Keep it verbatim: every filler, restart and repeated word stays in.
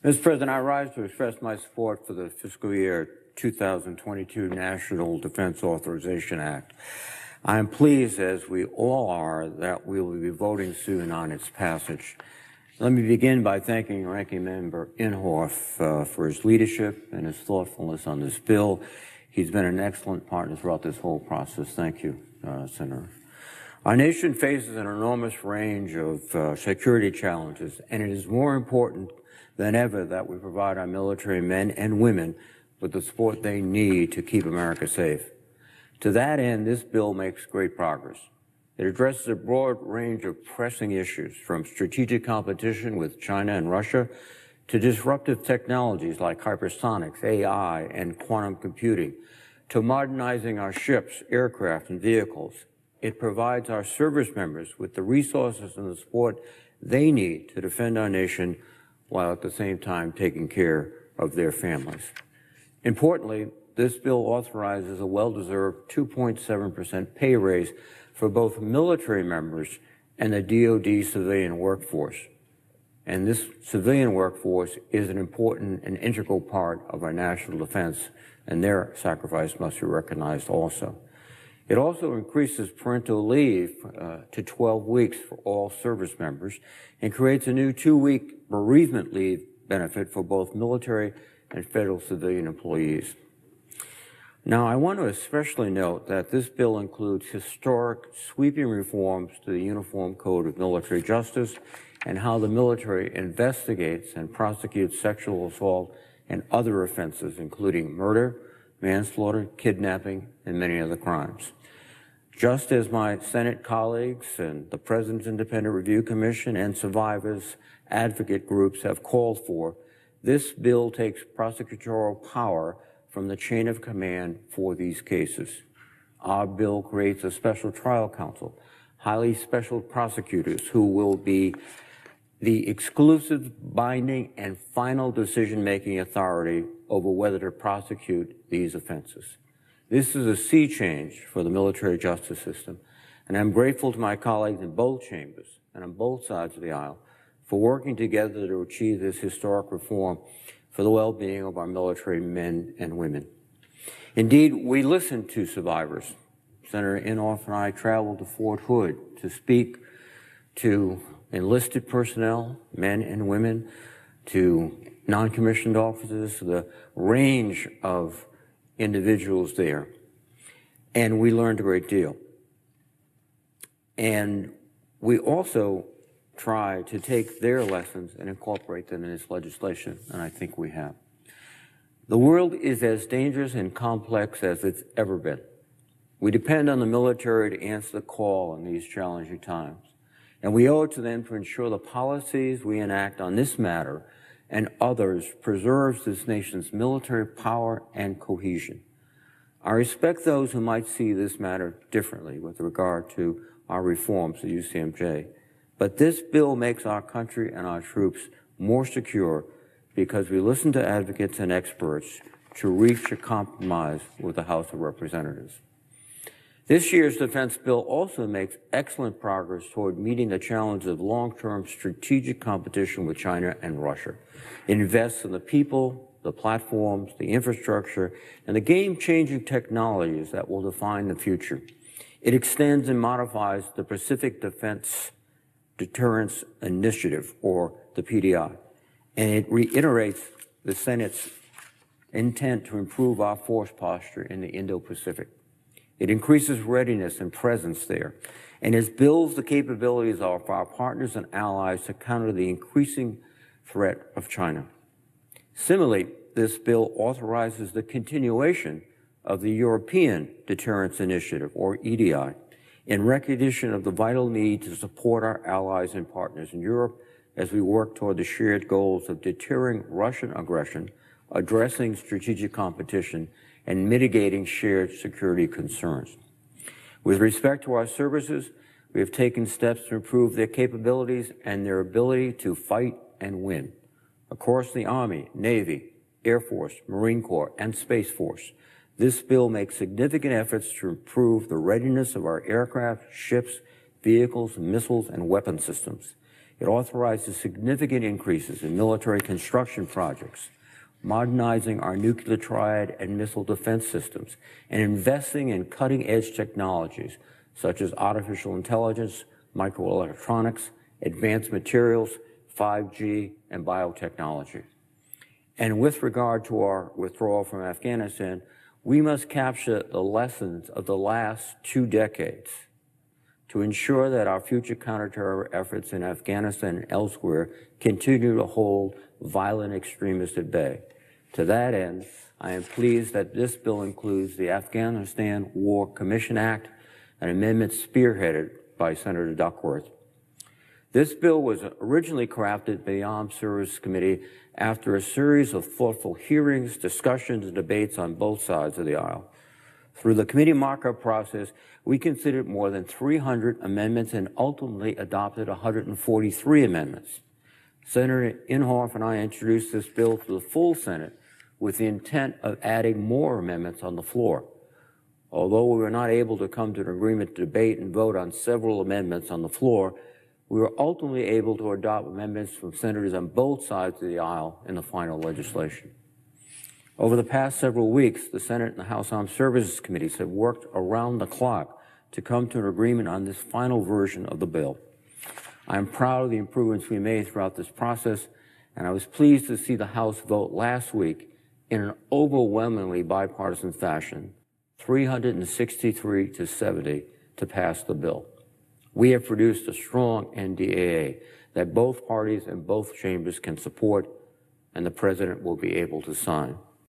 Mister President, I rise to express my support for the fiscal year two thousand twenty-two National Defense Authorization Act. I am pleased, as we all are, that we will be voting soon on its passage. Let me begin by thanking Ranking Member Inhofe uh, for his leadership and his thoughtfulness on this bill. He's been an excellent partner throughout this whole process. Thank you, uh, Senator. Our nation faces an enormous range of uh, security challenges, and it is more important than ever that we provide our military men and women with the support they need to keep America safe. To that end, this bill makes great progress. It addresses a broad range of pressing issues, from strategic competition with China and Russia to disruptive technologies like hypersonics, A I, and quantum computing, to modernizing our ships, aircraft, and vehicles. It provides our service members with the resources and the support they need to defend our nation while at the same time taking care of their families. Importantly, this bill authorizes a well-deserved two point seven percent pay raise for both military members and the D O D civilian workforce. And this civilian workforce is an important and integral part of our national defense, and their sacrifice must be recognized also. It also increases parental leave uh, to twelve weeks for all service members and creates a new two-week bereavement leave benefit for both military and federal civilian employees. Now, I want to especially note that this bill includes historic sweeping reforms to the Uniform Code of Military Justice and how the military investigates and prosecutes sexual assault and other offenses, including murder, manslaughter, kidnapping, and many other crimes. Just as my Senate colleagues and the President's Independent Review Commission and survivors advocate groups have called for, this bill takes prosecutorial power from the chain of command for these cases. Our bill creates a special trial counsel, highly special prosecutors who will be the exclusive, binding, and final decision-making authority over whether to prosecute these offenses. This is a sea change for the military justice system, and I'm grateful to my colleagues in both chambers and on both sides of the aisle for working together to achieve this historic reform for the well-being of our military men and women. Indeed, we listened to survivors. Senator Inhofe and I traveled to Fort Hood to speak to enlisted personnel, men and women, to non-commissioned officers, to the range of individuals there, and we learned a great deal. And we also try to take their lessons and incorporate them in this legislation, and I think we have. The world is as dangerous and complex as it's ever been. We depend on the military to answer the call in these challenging times, and we owe it to them to ensure the policies we enact on this matter and others preserves this nation's military power and cohesion. I respect those who might see this matter differently with regard to our reforms at U C M J, but this bill makes our country and our troops more secure because we listen to advocates and experts to reach a compromise with the House of Representatives. This year's defense bill also makes excellent progress toward meeting the challenge of long-term strategic competition with China and Russia. It invests in the people, the platforms, the infrastructure, and the game-changing technologies that will define the future. It extends and modifies the Pacific Defense Deterrence Initiative, or the P D I, and it reiterates the Senate's intent to improve our force posture in the Indo-Pacific. It increases readiness and presence there, and it builds the capabilities of our partners and allies to counter the increasing threat of China. Similarly, this bill authorizes the continuation of the European Deterrence Initiative, or E D I, in recognition of the vital need to support our allies and partners in Europe as we work toward the shared goals of deterring Russian aggression, addressing strategic competition, and mitigating shared security concerns. With respect to our services, we have taken steps to improve their capabilities and their ability to fight and win. Across the Army, Navy, Air Force, Marine Corps, and Space Force, this bill makes significant efforts to improve the readiness of our aircraft, ships, vehicles, missiles, and weapon systems. It authorizes significant increases in military construction projects, modernizing our nuclear triad and missile defense systems, and investing in cutting-edge technologies such as artificial intelligence, microelectronics, advanced materials, five G, and biotechnology. And with regard to our withdrawal from Afghanistan, we must capture the lessons of the last two decades to ensure that our future counterterror efforts in Afghanistan and elsewhere continue to hold violent extremists at bay. To that end, I am pleased that this bill includes the Afghanistan War Commission Act, an amendment spearheaded by Senator Duckworth. This bill was originally crafted by the Armed Services Committee after a series of thoughtful hearings, discussions, and debates on both sides of the aisle. Through the committee markup process, we considered more than three hundred amendments and ultimately adopted one hundred forty-three amendments. Senator Inhofe and I introduced this bill to the full Senate with the intent of adding more amendments on the floor. Although we were not able to come to an agreement to debate and vote on several amendments on the floor, we were ultimately able to adopt amendments from senators on both sides of the aisle in the final legislation. Over the past several weeks, the Senate and the House Armed Services Committees have worked around the clock to come to an agreement on this final version of the bill. I am proud of the improvements we made throughout this process, and I was pleased to see the House vote last week in an overwhelmingly bipartisan fashion, three hundred sixty-three to seventy, to pass the bill. We have produced a strong N D A A that both parties and both chambers can support, and the President will be able to sign.